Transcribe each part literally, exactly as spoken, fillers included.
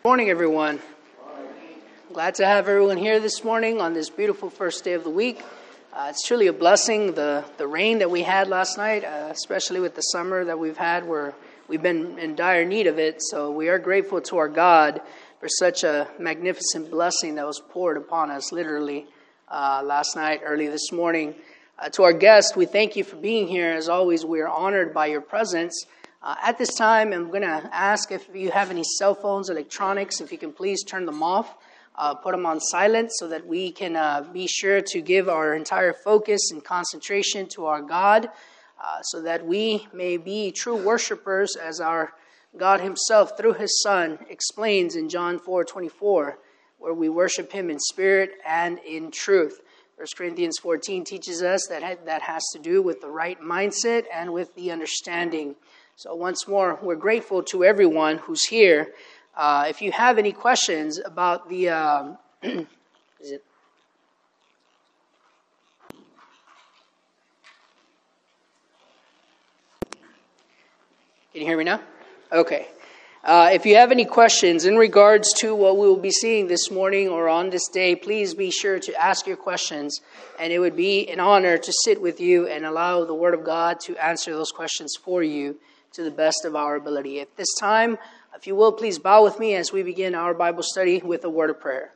Morning, everyone. I'm glad to have everyone here this morning on this beautiful first day of the week. Uh, it's truly a blessing, the, the rain that we had last night, uh, especially with the summer that we've had where we've been in dire need of it. So we are grateful to our God for such a magnificent blessing that was poured upon us literally uh, last night, early this morning. Uh, to our guests, we thank you for being here. As always, we are honored by your presence. Uh, at this time, I'm going to ask if you have any cell phones, electronics, if you can please turn them off, uh, put them on silent so that we can uh, be sure to give our entire focus and concentration to our God, uh, so that we may be true worshipers as our God himself, through his Son, explains in John four twenty-four, where we worship him in spirit and in truth. First Corinthians fourteen teaches us that that has to do with the right mindset and with the understanding. So once more, we're grateful to everyone who's here. Uh, if you have any questions about the... Um, is it? Can you hear me now? Okay. Uh, if you have any questions in regards to what we will be seeing this morning or on this day, please be sure to ask your questions. And it would be an honor to sit with you and allow the Word of God to answer those questions for you to the best of our ability. At this time, if you will, please bow with me as we begin our Bible study with a word of prayer.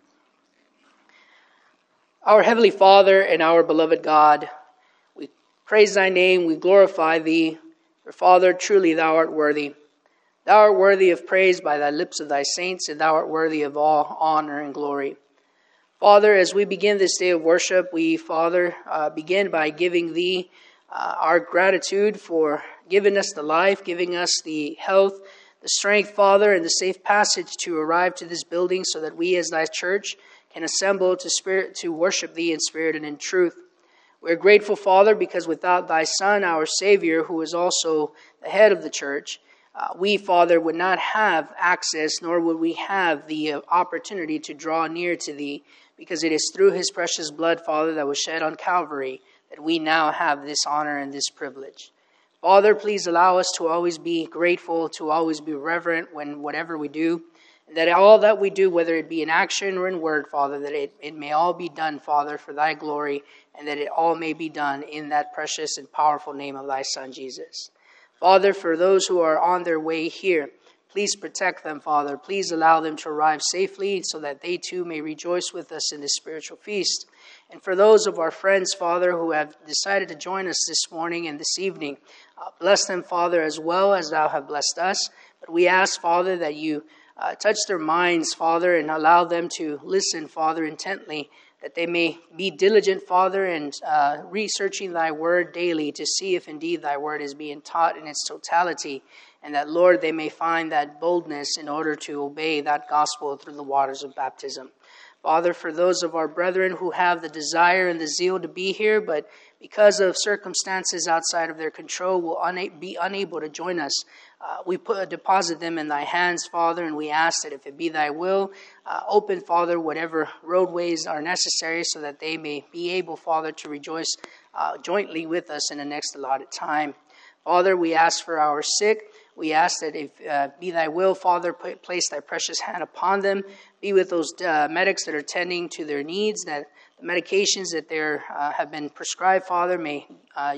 Our Heavenly Father and our beloved God, we praise thy name, we glorify thee. For Father, truly thou art worthy. Thou art worthy of praise by thy lips of thy saints, and thou art worthy of all honor and glory. Father, as we begin this day of worship, we, Father, uh, begin by giving thee uh, our gratitude for giving us the life, giving us the health, the strength, Father, and the safe passage to arrive to this building so that we as thy church can assemble to spirit to worship thee in spirit and in truth. We're grateful, Father, because without thy Son, our Savior, who is also the head of the church, uh, we, Father, would not have access, nor would we have the uh, opportunity to draw near to thee, because it is through his precious blood, Father, that was shed on Calvary, that we now have this honor and this privilege. Father, please allow us to always be grateful, to always be reverent when whatever we do, and that all that we do, whether it be in action or in word, Father, that it, it may all be done, Father, for thy glory, and that it all may be done in that precious and powerful name of thy Son, Jesus. Father, for those who are on their way here, please protect them, Father. Please allow them to arrive safely so that they too may rejoice with us in this spiritual feast. And for those of our friends, Father, who have decided to join us this morning and this evening, uh, bless them, Father, as well as thou have blessed us. But we ask, Father, that you uh, touch their minds, Father, and allow them to listen, Father, intently, that they may be diligent, Father, in uh, researching thy word daily to see if indeed thy word is being taught in its totality, and that, Lord, they may find that boldness in order to obey that gospel through the waters of baptism. Father, for those of our brethren who have the desire and the zeal to be here, but because of circumstances outside of their control will una- be unable to join us, uh, we put deposit them in thy hands, Father, and we ask that if it be thy will, uh, open, Father, whatever roadways are necessary so that they may be able, Father, to rejoice uh, jointly with us in the next allotted time. Father, we ask for our sick. We ask that if uh, be thy will, Father, put, place thy precious hand upon them. Be with those uh, medics that are tending to their needs, that the medications that they uh, have been prescribed, Father, may uh,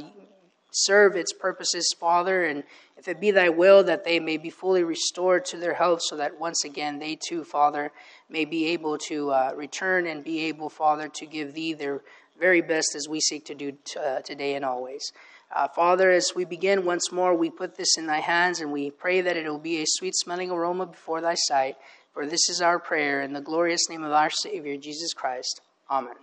serve its purposes, Father. And if it be thy will, that they may be fully restored to their health so that once again they too, Father, may be able to uh, return and be able, Father, to give thee their very best as we seek to do t- uh, today and always. Uh, Father, as we begin once more, we put this in thy hands and we pray that it will be a sweet-smelling aroma before thy sight. For this is our prayer in the glorious name of our Savior, Jesus Christ. Amen.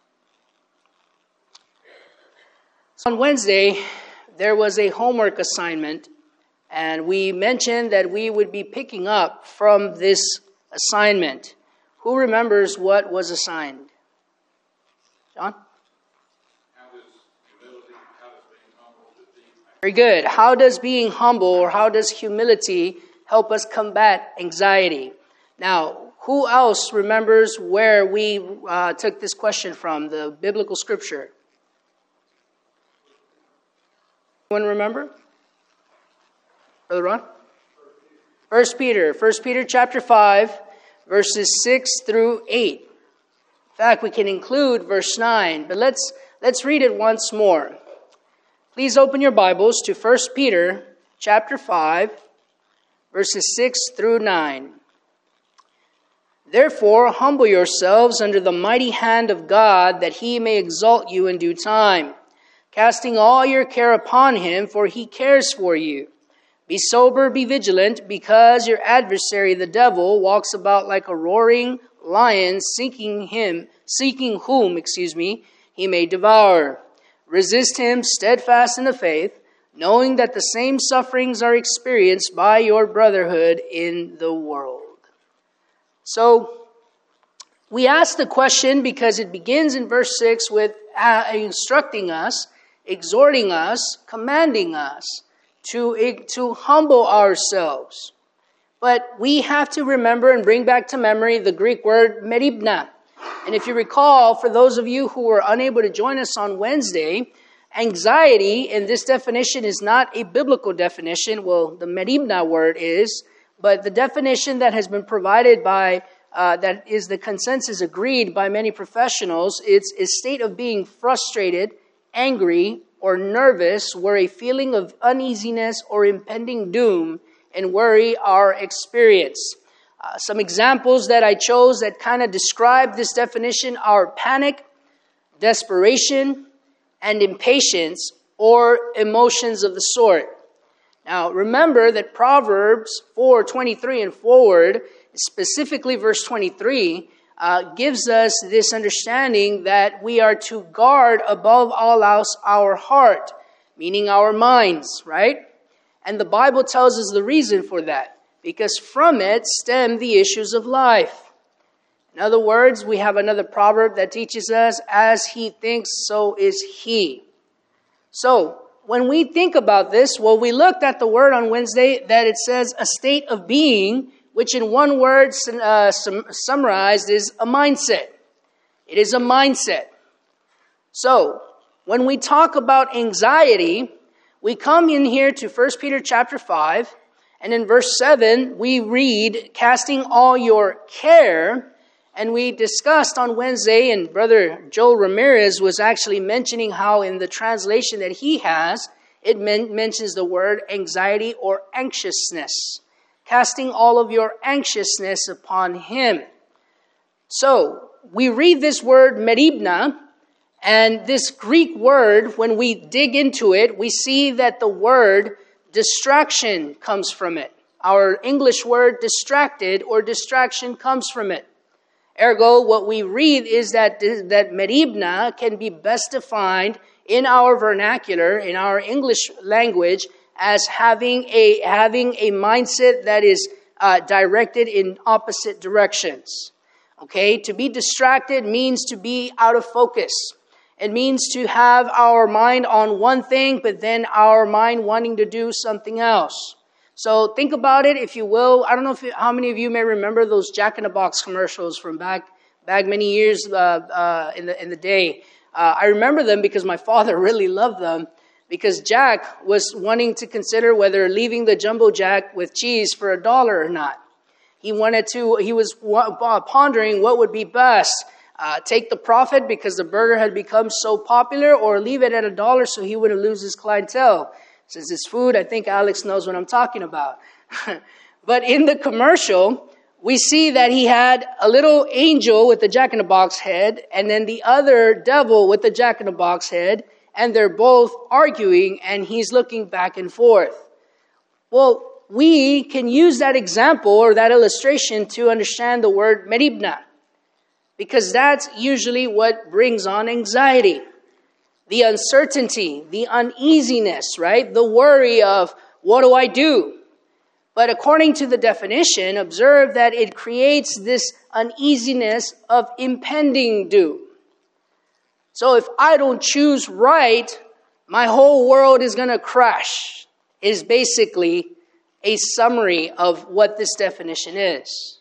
So on Wednesday, there was a homework assignment, and we mentioned that we would be picking up from this assignment. Who remembers what was assigned? John? Very good. How does being humble or how does humility help us combat anxiety? Now, who else remembers where we uh, took this question from, the biblical scripture? Anyone remember? Brother Ron? First Peter, First Peter chapter five, verses six through eight. In fact, we can include verse nine, but let's let's read it once more. Please open your Bibles to First Peter chapter five, verses six through nine. Therefore, humble yourselves under the mighty hand of God, that he may exalt you in due time, casting all your care upon him, for he cares for you. Be sober, be vigilant, because your adversary, the devil, walks about like a roaring lion, seeking him, seeking whom, excuse me, he may devour. Resist him, steadfast in the faith, knowing that the same sufferings are experienced by your brotherhood in the world. So, we ask the question because it begins in verse six with uh, instructing us, exhorting us, commanding us to, to humble ourselves. But we have to remember and bring back to memory the Greek word meribna. And if you recall, for those of you who were unable to join us on Wednesday, anxiety in this definition is not a biblical definition. Well, the meribna word is, but the definition that has been provided by, uh, that is the consensus agreed by many professionals, it's a state of being frustrated, angry, or nervous, where a feeling of uneasiness or impending doom and worry are experienced. Uh, some examples that I chose that kind of describe this definition are panic, desperation, and impatience, or emotions of the sort. Now, remember that Proverbs four twenty-three and forward, specifically verse twenty-three, uh, gives us this understanding that we are to guard above all else our heart, meaning our minds, right? And the Bible tells us the reason for that, because from it stem the issues of life. In other words, we have another proverb that teaches us, as he thinks, so is he. So, when we think about this, well, we looked at the word on Wednesday that it says a state of being, which in one word uh, sum- summarized is a mindset. It is a mindset. So, when we talk about anxiety, we come in here to First Peter chapter five, and in verse seven, we read, casting all your care. And we discussed on Wednesday, and Brother Joel Ramirez was actually mentioning how in the translation that he has, it men- mentions the word anxiety or anxiousness. Casting all of your anxiousness upon him. So, we read this word meribna, and this Greek word, when we dig into it, we see that the word distraction comes from it. Our English word distracted or distraction comes from it. Ergo, what we read is that, that meribna can be best defined in our vernacular, in our English language, as having a, having a mindset that is uh, directed in opposite directions. Okay, to be distracted means to be out of focus. It means to have our mind on one thing, but then our mind wanting to do something else. So think about it, if you will. I don't know if you, how many of you may remember those Jack in the Box commercials from back back many years uh, uh, in the in the day. Uh, I remember them because my father really loved them. Because Jack was wanting to consider whether leaving the Jumbo Jack with cheese for a dollar or not. He wanted to. He was pondering what would be best: uh, take the profit because the burger had become so popular, or leave it at a dollar so he wouldn't lose his clientele. Since it's food, I think Alex knows what I'm talking about. But in the commercial, we see that he had a little angel with the Jack-in-the-Box head, and then the other devil with the Jack-in-the-Box head, and they're both arguing, and he's looking back and forth. Well, we can use that example or that illustration to understand the word meribna, because that's usually what brings on anxiety. The uncertainty, the uneasiness, right? The worry of, what do I do? But according to the definition, observe that it creates this uneasiness of impending doom. So if I don't choose right, my whole world is going to crash, is basically a summary of what this definition is.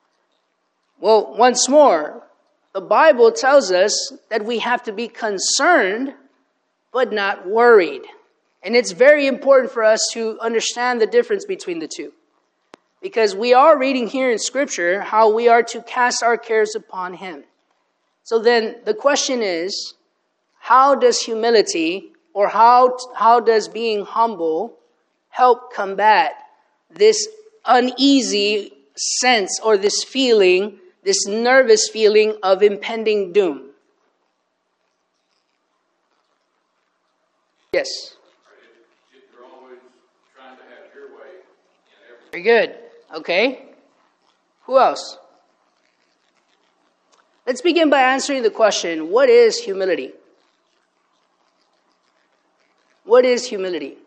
Well, once more, the Bible tells us that we have to be concerned, but not worried. And it's very important for us to understand the difference between the two. Because we are reading here in Scripture how we are to cast our cares upon him. So then the question is, how does humility, or how, how does being humble help combat this uneasy sense or this feeling, this nervous feeling of impending doom? Yes. You're always trying to have your way in everything. Very good. Okay. Who else? Let's begin by answering the question, what is humility? What is humility?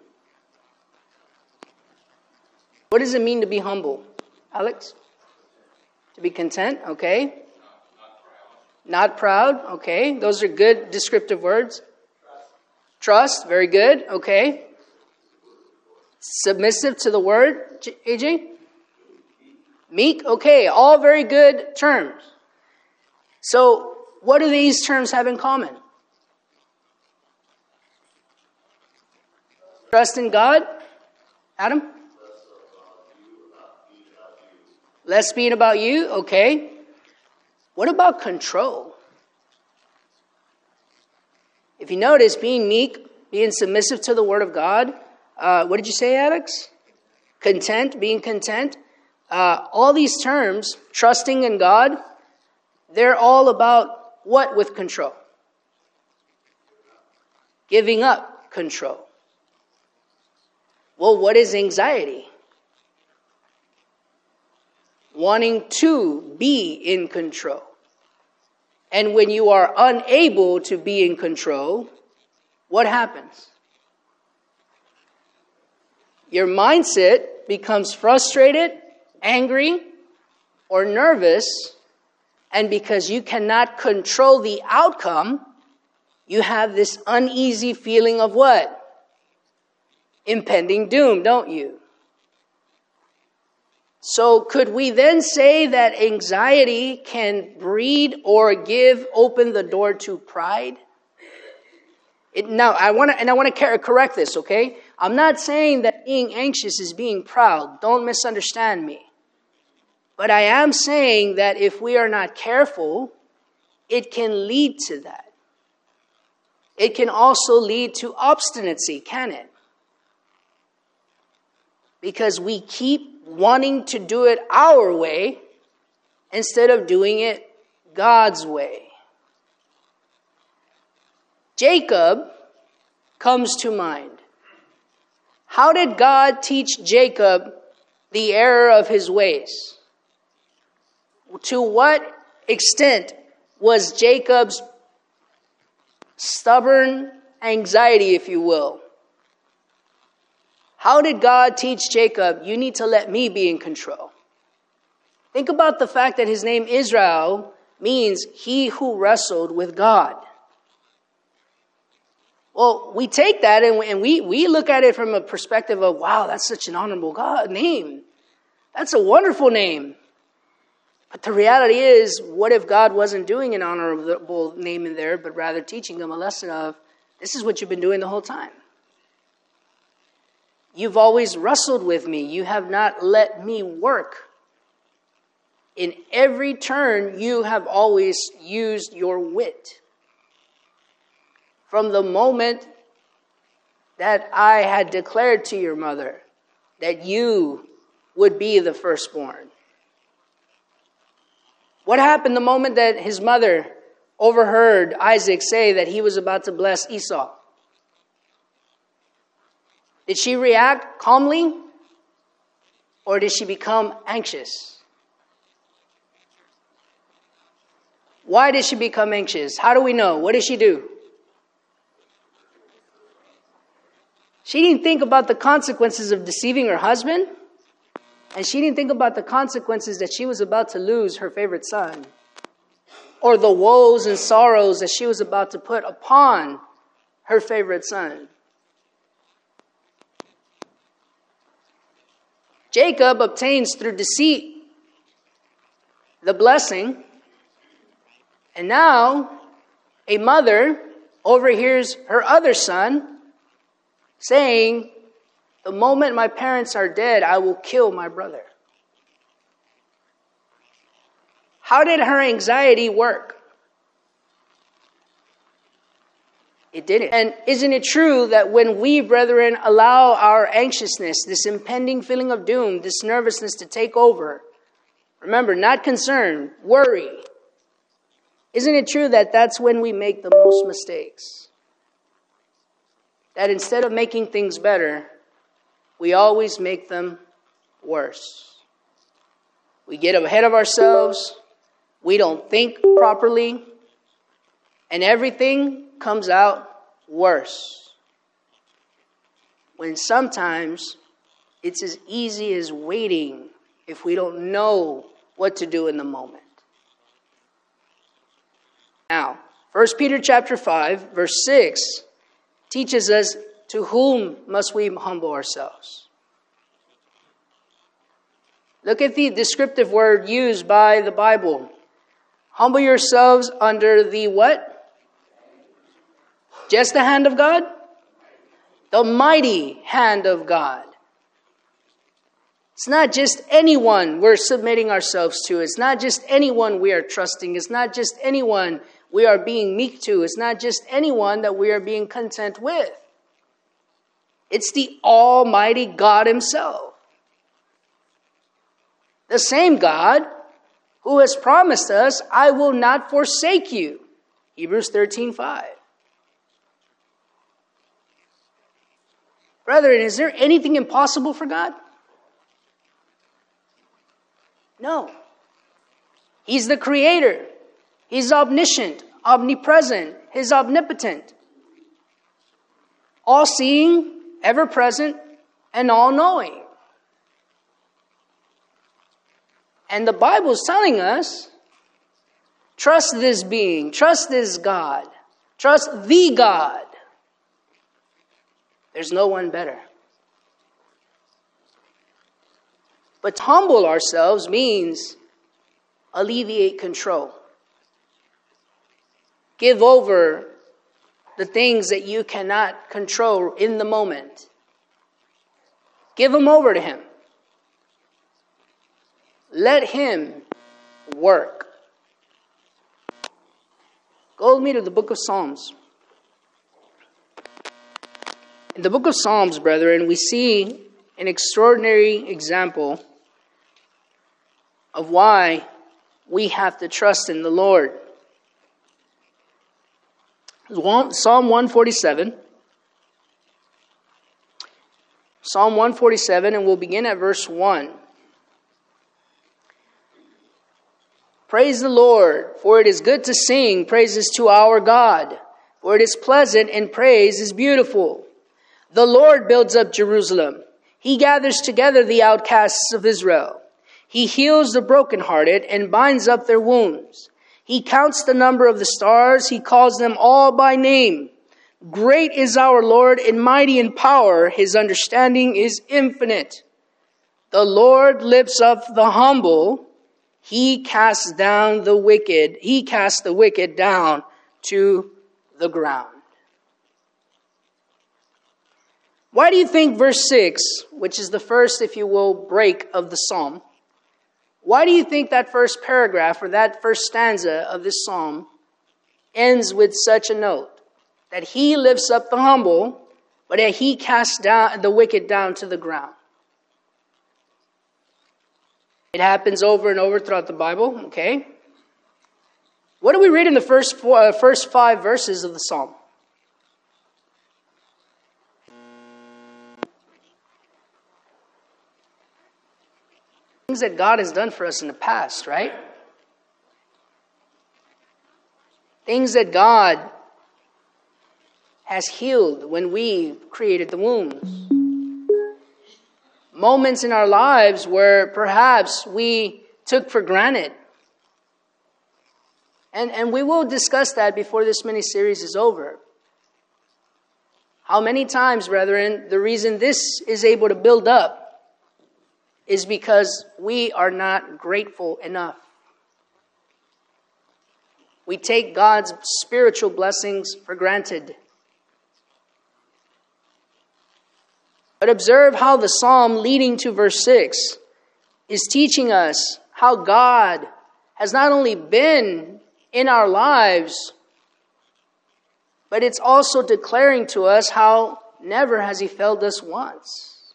What does it mean to be humble? Alex? To be content, okay. Not proud, okay. Those are good descriptive words. Trust, very good, okay. Submissive to the word, A J? Meek, okay, all very good terms. So, what do these terms have in common? Trust in God? Adam? Less being about you, okay. What about control? If you notice, being meek, being submissive to the word of God, uh, what did you say, Alex? Content, being content. Uh, all these terms, trusting in God, they're all about what with control? Giving up control. Well, what is anxiety? Wanting to be in control. And when you are unable to be in control, what happens? Your mindset becomes frustrated, angry, or nervous, and because you cannot control the outcome, you have this uneasy feeling of what? Impending doom, don't you? So could we then say that anxiety can breed or give open the door to pride? It, now, I want to, and I want to correct this, okay? I'm not saying that being anxious is being proud. Don't misunderstand me. But I am saying that if we are not careful, it can lead to that. It can also lead to obstinacy, can it? Because we keep wanting to do it our way instead of doing it God's way. Jacob comes to mind. How did God teach Jacob the error of his ways? To what extent was Jacob's stubborn anxiety, if you will? How did God teach Jacob, you need to let me be in control? Think about the fact that his name Israel means he who wrestled with God. Well, we take that and we, we look at it from a perspective of, wow, that's such an honorable God name. That's a wonderful name. But the reality is, what if God wasn't doing an honorable name in there, but rather teaching them a lesson of, this is what you've been doing the whole time. You've always wrestled with me. You have not let me work. In every turn, you have always used your wit. From the moment that I had declared to your mother that you would be the firstborn. What happened the moment that his mother overheard Isaac say that he was about to bless Esau? Did she react calmly? Or did she become anxious? Why did she become anxious? How do we know? What did she do? She didn't think about the consequences of deceiving her husband. And she didn't think about the consequences that she was about to lose her favorite son. Or the woes and sorrows that she was about to put upon her favorite son. Jacob obtains through deceit the blessing. And now a mother overhears her other son saying, the moment my parents are dead, I will kill my brother. How did her anxiety work? It didn't. And isn't it true that when we, brethren, allow our anxiousness, this impending feeling of doom, this nervousness to take over, remember, not concern, worry, isn't it true that that's when we make the most mistakes? That instead of making things better, we always make them worse. We get ahead of ourselves, we don't think properly, and everything comes out worse. When sometimes it's as easy as waiting if we don't know what to do in the moment. Now, First Peter chapter five, verse six teaches us, to whom must we humble ourselves? Look at the descriptive word used by the Bible. Humble yourselves under the what? Just the hand of God? The mighty hand of God. It's not just anyone we're submitting ourselves to. It's not just anyone we are trusting. It's not just anyone we are being meek to. It's not just anyone that we are being content with. It's the Almighty God Himself. The same God who has promised us, I will not forsake you. Hebrews thirteen five. Brethren, is there anything impossible for God? No. He's the Creator. He's omniscient, omnipresent. He's omnipotent. All-seeing, ever-present, and all-knowing. And the Bible is telling us, trust this being, trust this God, trust the God. There's no one better. But to humble ourselves means alleviate control. Give over the things that you cannot control in the moment. Give them over to Him. Let Him work. Go with me to the book of Psalms. In the book of Psalms, brethren, we see an extraordinary example of why we have to trust in the Lord. Psalm one forty-seven. Psalm one forty-seven, and we'll begin at verse one. Praise the Lord, for it is good to sing praises to our God, for it is pleasant and praise is beautiful. The Lord builds up Jerusalem. He gathers together the outcasts of Israel. He heals the brokenhearted and binds up their wounds. He counts the number of the stars. He calls them all by name. Great is our Lord and mighty in power. His understanding is infinite. The Lord lifts up the humble. He casts down the wicked. He casts the wicked down to the ground. Why do you think verse six, which is the first, if you will, break of the psalm, why do you think that first paragraph or that first stanza of this psalm ends with such a note? That He lifts up the humble, but that He casts down the wicked down to the ground. It happens over and over throughout the Bible, okay? What do we read in the first four, uh, first five verses of the psalm? Things that God has done for us in the past, right? Things that God has healed when we created the wombs. Moments in our lives where perhaps we took for granted. And, and we will discuss that before this mini-series is over. How many times, brethren, the reason this is able to build up is because we are not grateful enough. We take God's spiritual blessings for granted. But observe how the psalm leading to verse six is teaching us how God has not only been in our lives, but it's also declaring to us how never has he failed us once.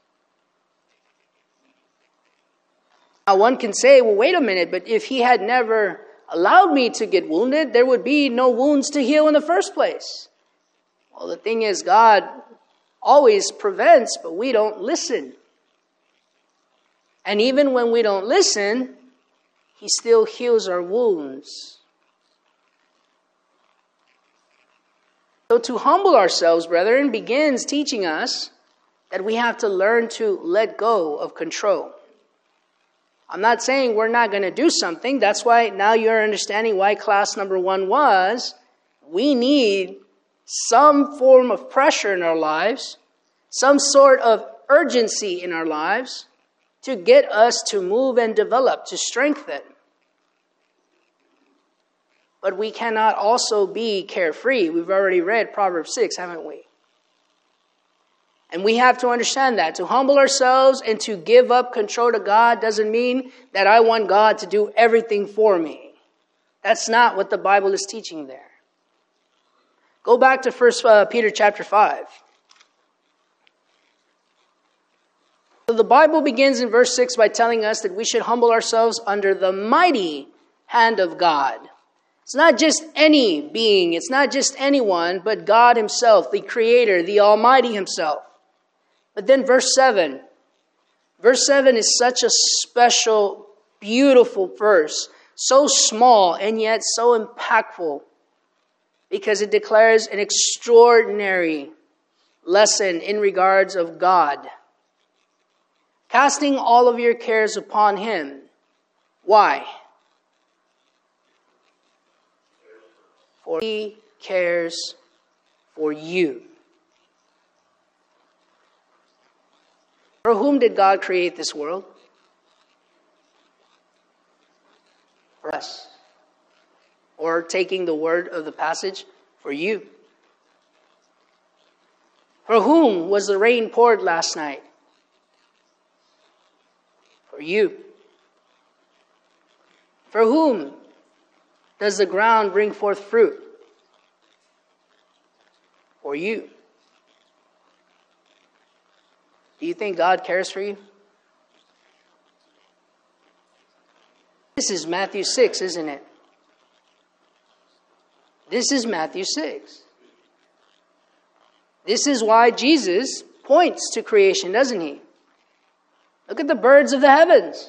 Now one can say, well, wait a minute, but if he had never allowed me to get wounded, there would be no wounds to heal in the first place. Well, the thing is, God always prevents, but we don't listen. And even when we don't listen, he still heals our wounds. So to humble ourselves, brethren, begins teaching us that we have to learn to let go of control. I'm not saying we're not going to do something. That's why now you're understanding why class number one was, we need some form of pressure in our lives, some sort of urgency in our lives to get us to move and develop, to strengthen. But we cannot also be carefree. We've already read Proverbs six, haven't we? And we have to understand that. To humble ourselves and to give up control to God doesn't mean that I want God to do everything for me. That's not what the Bible is teaching there. Go back to First Peter chapter five. So the Bible begins in verse six by telling us that we should humble ourselves under the mighty hand of God. It's not just any being, it's not just anyone, but God himself, the Creator, the Almighty himself. But then verse seven. Verse seven is such a special, beautiful verse. So small and yet so impactful. Because it declares an extraordinary lesson in regards of God. Casting all of your cares upon him. Why? For he cares for you. For whom did God create this world? For us. Or taking the word of the passage, for you. For whom was the rain poured last night? For you. For whom does the ground bring forth fruit? For you. Do you think God cares for you? This is Matthew six, isn't it? This is Matthew six. This is why Jesus points to creation, doesn't he? Look at the birds of the heavens.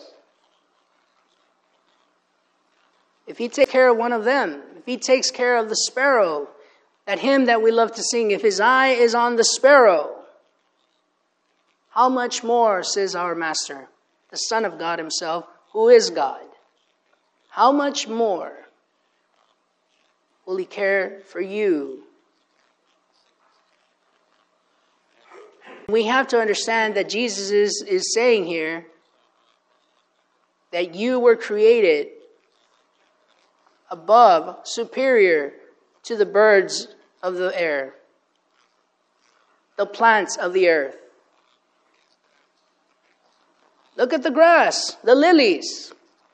If he takes care of one of them, if he takes care of the sparrow, that hymn that we love to sing, if his eye is on the sparrow, how much more, says our Master, the Son of God himself, who is God, how much more will he care for you? We have to understand that Jesus is, is saying here that you were created above, superior to the birds of the air, the plants of the earth. Look at the grass, the lilies.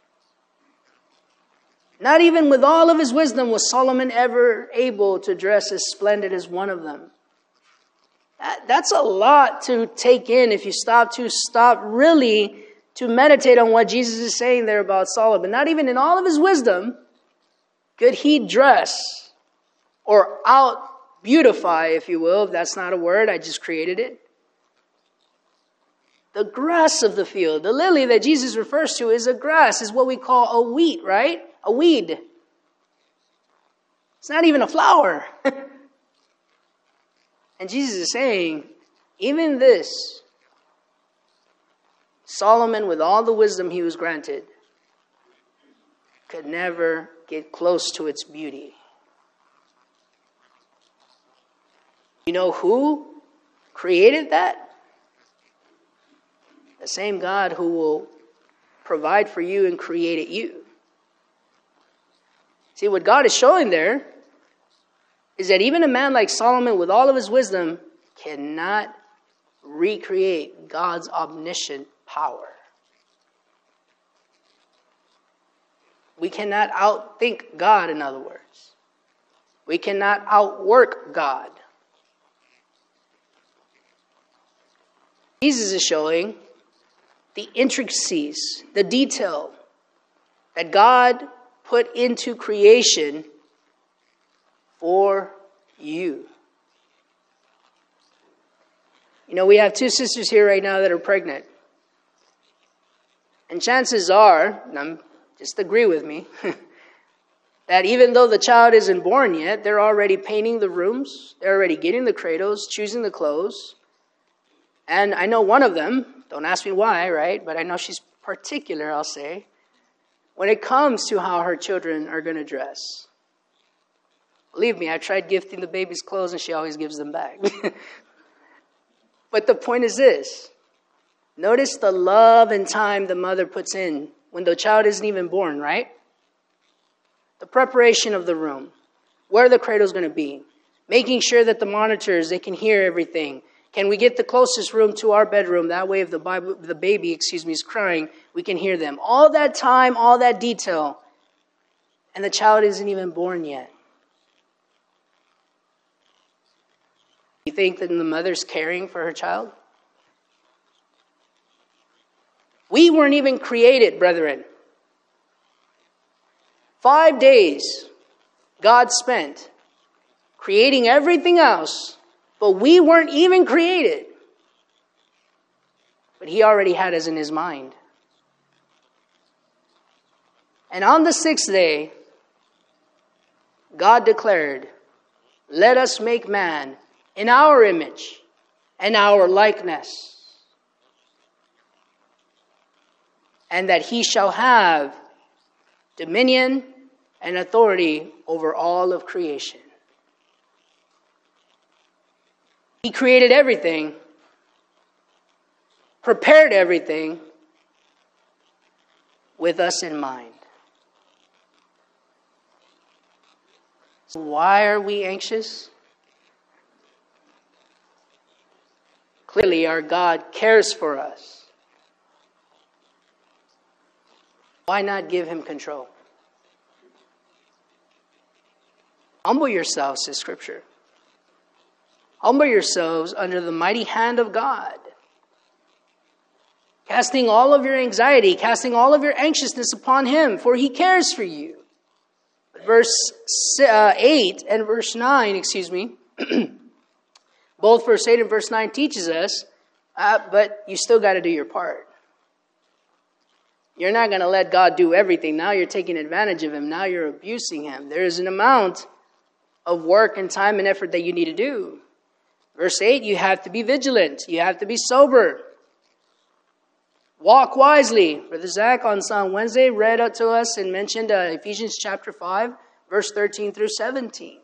Not even with all of his wisdom was Solomon ever able to dress as splendid as one of them. That, that's a lot to take in if you stop to stop really to meditate on what Jesus is saying there about Solomon. Not even in all of his wisdom could he dress or out-beautify, if you will, if that's not a word, I just created it. The grass of the field, the lily that Jesus refers to is a grass, is what we call a wheat, right? A weed. It's not even a flower. And Jesus is saying, even this, Solomon, with all the wisdom he was granted, could never get close to its beauty. You know who created that? The same God who will provide for you and created you. See, what God is showing there is that even a man like Solomon, with all of his wisdom, cannot recreate God's omniscient power. We cannot outthink God, in other words. We cannot outwork God. Jesus is showing the intricacies, the detail that God put into creation for you. You know, we have two sisters here right now that are pregnant. And chances are, and I'm, just agree with me, that even though the child isn't born yet, they're already painting the rooms, they're already getting the cradles, choosing the clothes. And I know one of them, don't ask me why, right? But I know she's particular, I'll say, when it comes to how her children are going to dress. Believe me, I tried gifting the baby's clothes and she always gives them back. But the point is this. Notice the love and time the mother puts in when the child isn't even born, right? The preparation of the room, where the cradle's going to be, making sure that the monitors, they can hear everything. Can we get the closest room to our bedroom? That way if the, Bible, the baby, excuse me, is crying, we can hear them. All that time, all that detail, and the child isn't even born yet. You think that the mother's caring for her child? We weren't even created, brethren. Five days God spent creating everything else, but we weren't even created. But he already had us in his mind. And on the sixth day, God declared, "Let us make man in our image and our likeness, and that he shall have dominion and authority over all of creation." He created everything, prepared everything with us in mind. So why are we anxious? Clearly, our God cares for us. Why not give him control? Humble yourselves, says Scripture. Humble yourselves under the mighty hand of God. Casting all of your anxiety, casting all of your anxiousness upon him, for he cares for you. Verse uh, eight and verse nine, excuse me, both verse eight and verse nine teaches us, uh, but you still got to do your part. You're not going to let God do everything. Now you're taking advantage of him. Now you're abusing him. There is an amount of work and time and effort that you need to do. Verse eight, you have to be vigilant. You have to be sober. Walk wisely. Brother Zach on Psalm Wednesday read out to us and mentioned uh, Ephesians chapter five, verse thirteen through seventeen.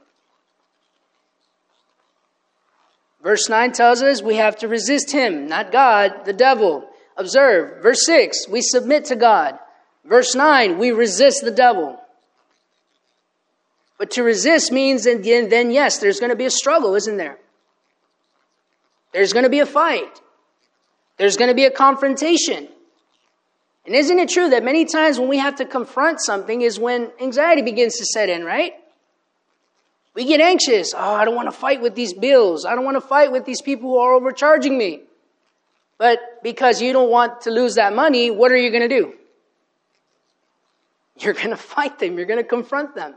Verse nine tells us we have to resist him, not God, the devil. Observe, verse six, we submit to God. Verse nine, we resist the devil. But to resist means then, then yes, there's going to be a struggle, isn't there? There's going to be a fight. There's going to be a confrontation. And isn't it true that many times when we have to confront something is when anxiety begins to set in, right? We get anxious. Oh, I don't want to fight with these bills. I don't want to fight with these people who are overcharging me. But because you don't want to lose that money, what are you going to do? You're going to fight them. You're going to confront them.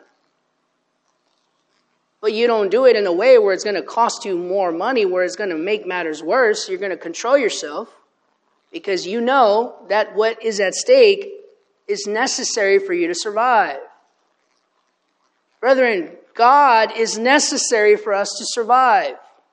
But you don't do it in a way where it's going to cost you more money, where it's going to make matters worse. You're going to control yourself because you know that what is at stake is necessary for you to survive. Brethren, God is necessary for us to survive.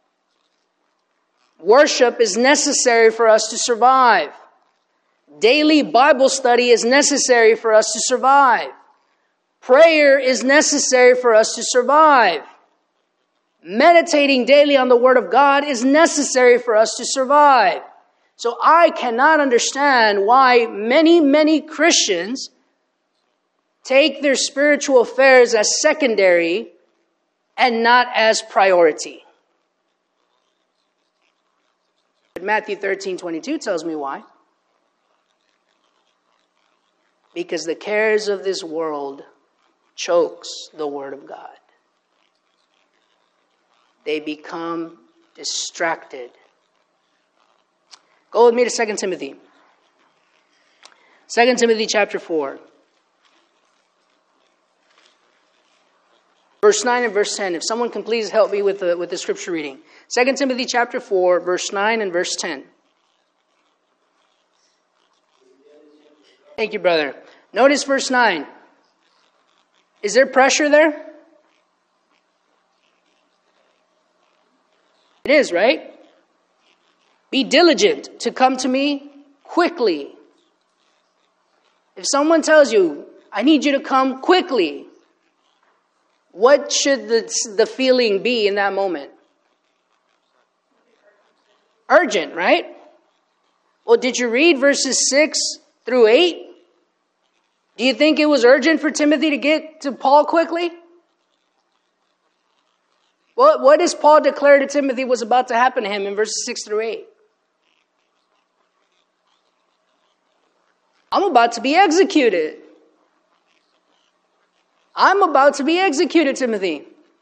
Worship is necessary for us to survive. Daily Bible study is necessary for us to survive. Prayer is necessary for us to survive. Meditating daily on the Word of God is necessary for us to survive. So I cannot understand why many, many Christians take their spiritual affairs as secondary and not as priority. But Matthew thirteen twenty-two tells me why. Because the cares of this world chokes the word of God. They become distracted. Go with me to Second Timothy. Second Timothy chapter four. Verse nine and verse ten. If someone can please help me with the, with the scripture reading. Second Timothy chapter four, verse nine and verse ten. Thank you, brother. Notice verse nine. Is there pressure there? It is, right? Be diligent to come to me quickly. If someone tells you, I need you to come quickly, what should the, the feeling be in that moment? Urgent, right? Well, did you read verses six through eight? Do you think it was urgent for Timothy to get to Paul quickly? What, what does Paul declare to Timothy was about to happen to him in verses six through eight? I'm about to be executed. I'm about to be executed, Timothy.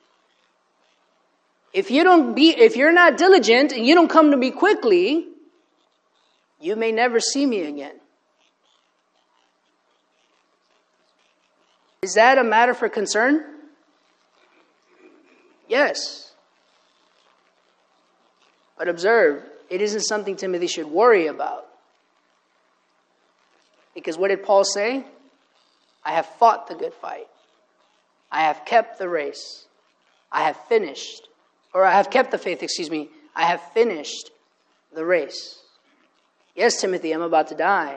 If you don't be, if you're not diligent and you don't come to me quickly, you may never see me again. Is that a matter for concern? Yes. But observe, it isn't something Timothy should worry about. Because what did Paul say? I have fought the good fight. I have kept the race. I have finished. Or I have kept the faith, excuse me. I have finished the race. Yes, Timothy, I'm about to die.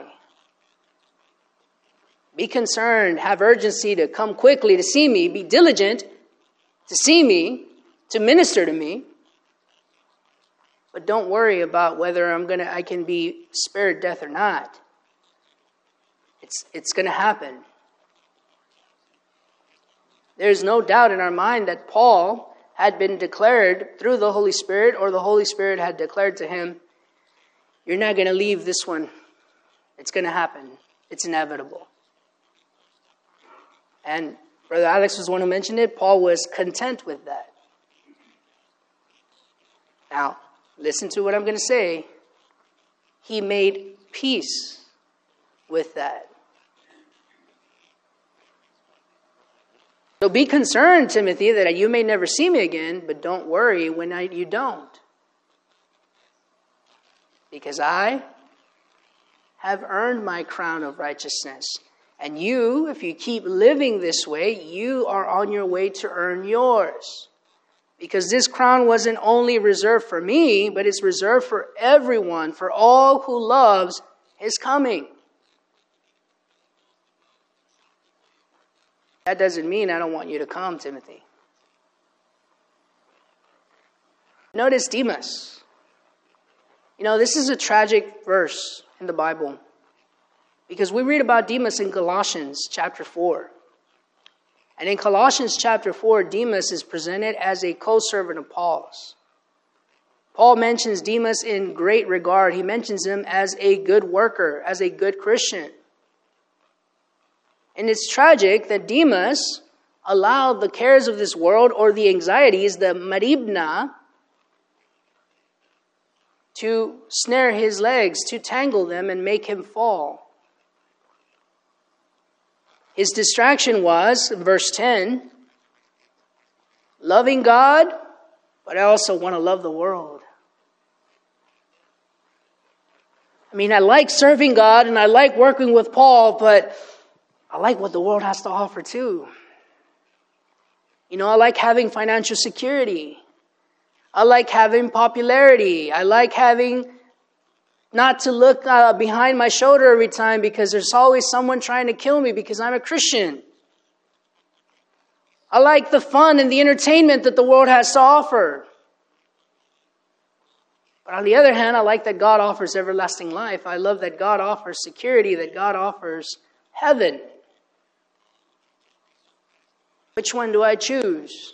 Be concerned, have urgency to come quickly to see me. Be diligent to see me, to minister to me. But don't worry about whether I'm gonna I can be spared death or not. It's it's gonna happen. There's no doubt in our mind that Paul had been declared through the Holy Spirit, or the Holy Spirit had declared to him, you're not going to leave this one. It's going to happen. It's inevitable. And Brother Alex was the one who mentioned it. Paul was content with that. Now, listen to what I'm going to say. He made peace with that. So be concerned, Timothy, that you may never see me again, but don't worry when I, you don't. Because I have earned my crown of righteousness. And you, if you keep living this way, you are on your way to earn yours. Because this crown wasn't only reserved for me, but it's reserved for everyone, for all who loves his coming. That doesn't mean I don't want you to come, Timothy. Notice Demas. You know, this is a tragic verse in the Bible. Because we read about Demas in Colossians chapter four. And in Colossians chapter four, Demas is presented as a co-servant of Paul's. Paul mentions Demas in great regard. He mentions him as a good worker, as a good Christian. And it's tragic that Demas allowed the cares of this world, or the anxieties, the maribna, to snare his legs, to tangle them and make him fall. His distraction was, in verse ten, loving God, but I also want to love the world. I mean, I like serving God and I like working with Paul, but I like what the world has to offer too. You know, I like having financial security. I like having popularity. I like having not to look uh, behind my shoulder every time because there's always someone trying to kill me because I'm a Christian. I like the fun and the entertainment that the world has to offer. But on the other hand, I like that God offers everlasting life. I love that God offers security, that God offers heaven. Which one do I choose?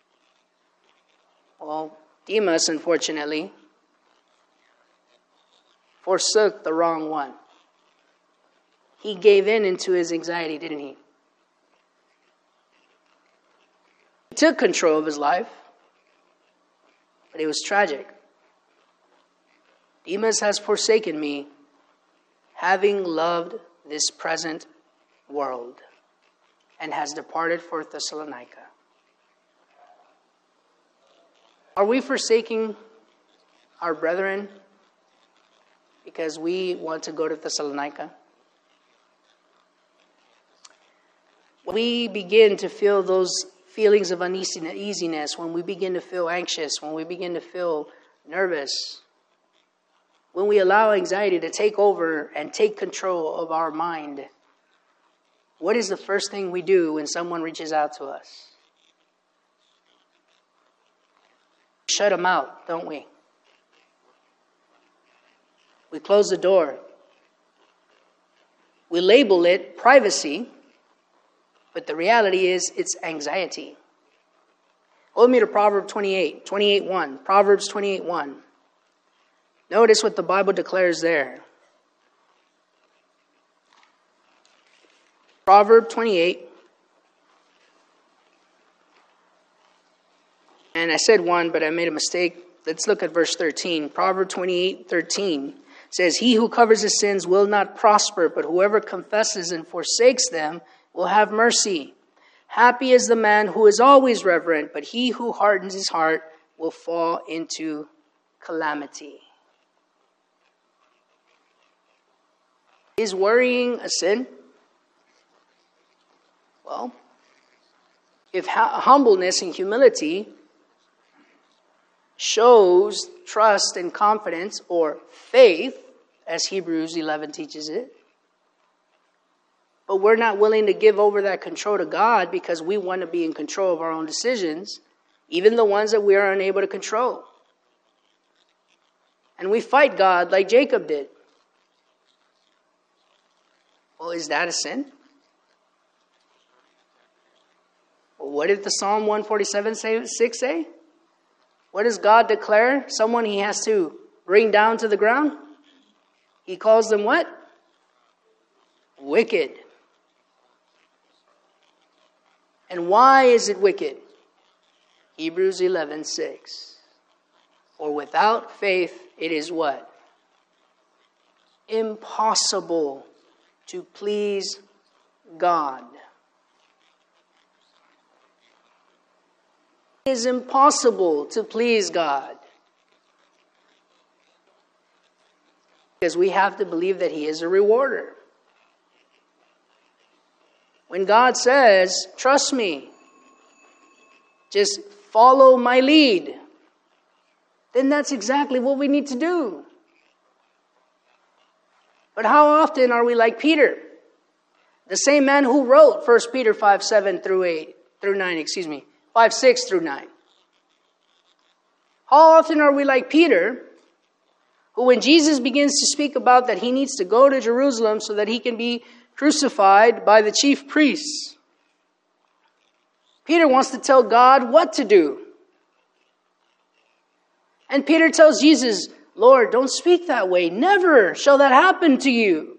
Well, Demas, unfortunately, forsook the wrong one. he gave in into his anxiety, didn't he? He took control of his life, but it was tragic. Demas has forsaken me, having loved this present world, and has departed for Thessalonica. Are we forsaking our brethren because we want to go to Thessalonica? When we begin to feel those feelings of uneasiness, when we begin to feel anxious, when we begin to feel nervous, when we allow anxiety to take over and take control of our mind, what is the first thing we do when someone reaches out to us? Shut them out, don't we? We close the door. We label it privacy, but the reality is it's anxiety. Hold me to Proverbs twenty-eight, twenty-eight one. Proverbs twenty-eight one. Notice what the Bible declares there. Proverbs twenty-eight. And I said one, but I made a mistake. Let's look at verse thirteen. Proverbs twenty-eight thirteen says, "He who covers his sins will not prosper, but whoever confesses and forsakes them will have mercy. Happy is the man who is always reverent, but he who hardens his heart will fall into calamity." Is worrying a sin? Well, if humbleness and humility shows trust and confidence, or faith, as Hebrews eleven teaches it, but we're not willing to give over that control to God because we want to be in control of our own decisions, even the ones that we are unable to control. And we fight God like Jacob did. Well, is that a sin? Well, what did the Psalm one forty-seven six say? What does God declare? Someone he has to bring down to the ground? He calls them what? Wicked. And why is it wicked? Hebrews eleven six. For without faith it is what? Impossible to please God. It is impossible to please God. Because we have to believe that he is a rewarder. When God says, trust me, just follow my lead, then that's exactly what we need to do. But how often are we like Peter? The same man who wrote First Peter five seven through eight, through nine, excuse me, five six through nine. How often are we like Peter, who when Jesus begins to speak about that he needs to go to Jerusalem so that he can be crucified by the chief priests, Peter wants to tell God what to do. And Peter tells Jesus, Lord, don't speak that way. Never shall that happen to you.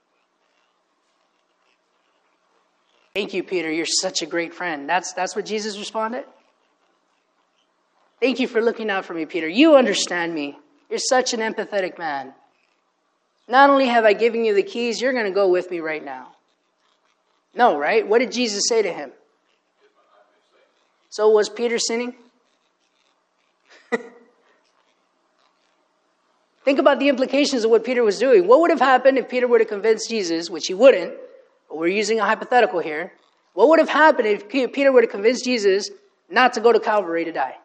Thank you, Peter. You're such a great friend. That's, that's what Jesus responded? Thank you for looking out for me, Peter. You understand me. You're such an empathetic man. Not only have I given you the keys, you're going to go with me right now. No, right? What did Jesus say to him? So was Peter sinning? Think about the implications of what Peter was doing. What would have happened if Peter would have convinced Jesus, which he wouldn't, but we're using a hypothetical here. What would have happened if Peter would have convinced Jesus not to go to Calvary to die?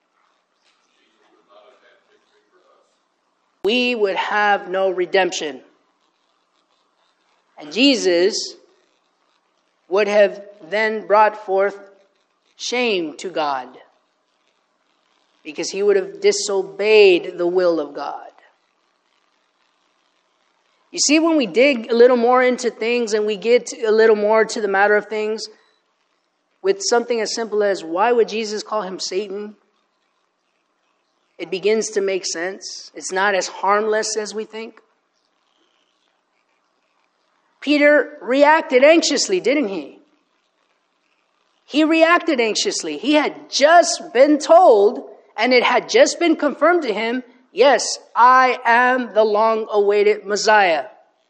We would have no redemption. And Jesus would have then brought forth shame to God, because he would have disobeyed the will of God. You see, when we dig a little more into things and we get a little more to the matter of things, with something as simple as, why would Jesus call him Satan? It begins to make sense. It's not as harmless as we think. Peter reacted anxiously, didn't he? He reacted anxiously. He had just been told, and it had just been confirmed to him, yes, I am the long-awaited Messiah.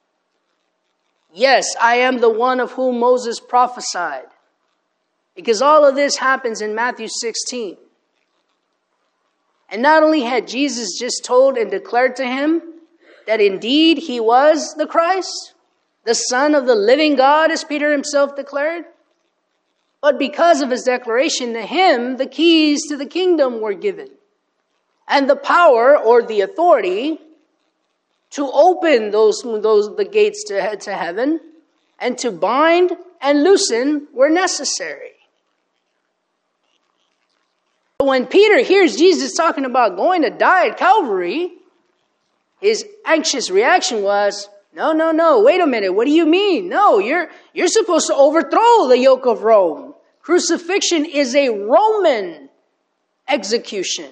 Yes, I am the one of whom Moses prophesied. Because all of this happens in Matthew sixteen. And not only had Jesus just told and declared to him that indeed he was the Christ, the Son of the living God, as Peter himself declared, but because of his declaration to him, the keys to the kingdom were given. And the power or the authority to open those, those the gates to, to heaven and to bind and loosen were necessary. When Peter hears Jesus talking about going to die at Calvary, his anxious reaction was, no, no, no, wait a minute, what do you mean? No, you're, you're supposed to overthrow the yoke of Rome. Crucifixion is a Roman execution.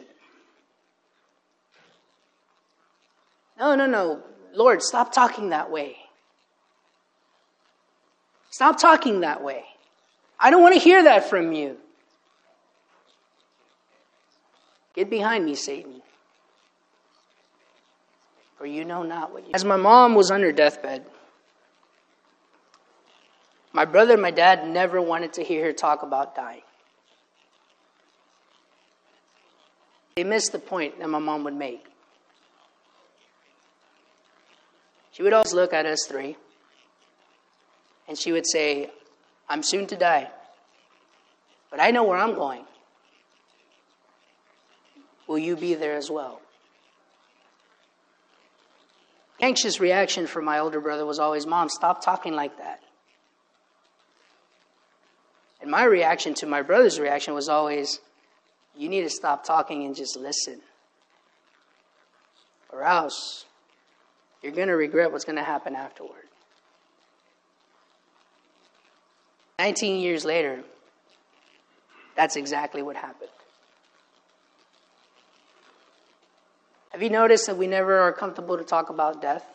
No, no, no, Lord, stop talking that way. Stop talking that way. I don't want to hear that from you. Get behind me, Satan. For you know not what you... As my mom was on her deathbed, my brother and my dad never wanted to hear her talk about dying. They missed the point that my mom would make. She would always look at us three, and she would say, I'm soon to die, but I know where I'm going. Will you be there as well? The anxious reaction from my older brother was always, Mom, stop talking like that. And my reaction to my brother's reaction was always, you need to stop talking and just listen. Or else, you're going to regret what's going to happen afterward. Nineteen years later, that's exactly what happened. Have you noticed that we never are comfortable to talk about death?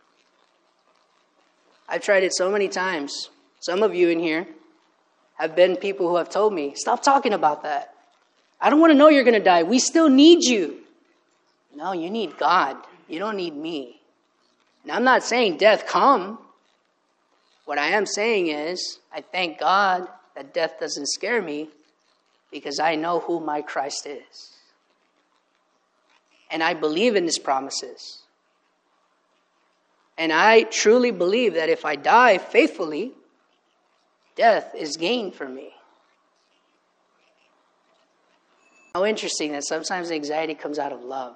I've tried it so many times. Some of you in here have been people who have told me, stop talking about that. I don't want to know you're going to die. We still need you. No, you need God. You don't need me. And I'm not saying death come. What I am saying is, I thank God that death doesn't scare me because I know who my Christ is. And I believe in his promises. And I truly believe that if I die faithfully, death is gain for me. How interesting that sometimes anxiety comes out of love.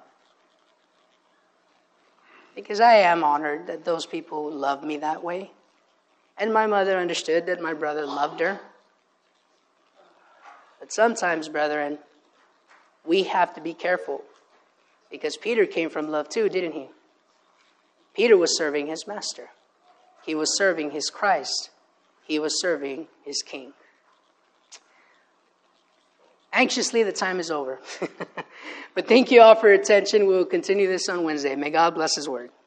Because I am honored that those people love me that way. And my mother understood that my brother loved her. But sometimes, brethren, we have to be careful. Because Peter came from love too, didn't he? Peter was serving his master. He was serving his Christ. He was serving his King. Anxiously, the time is over. But thank you all for your attention. We will continue this on Wednesday. May God bless his word.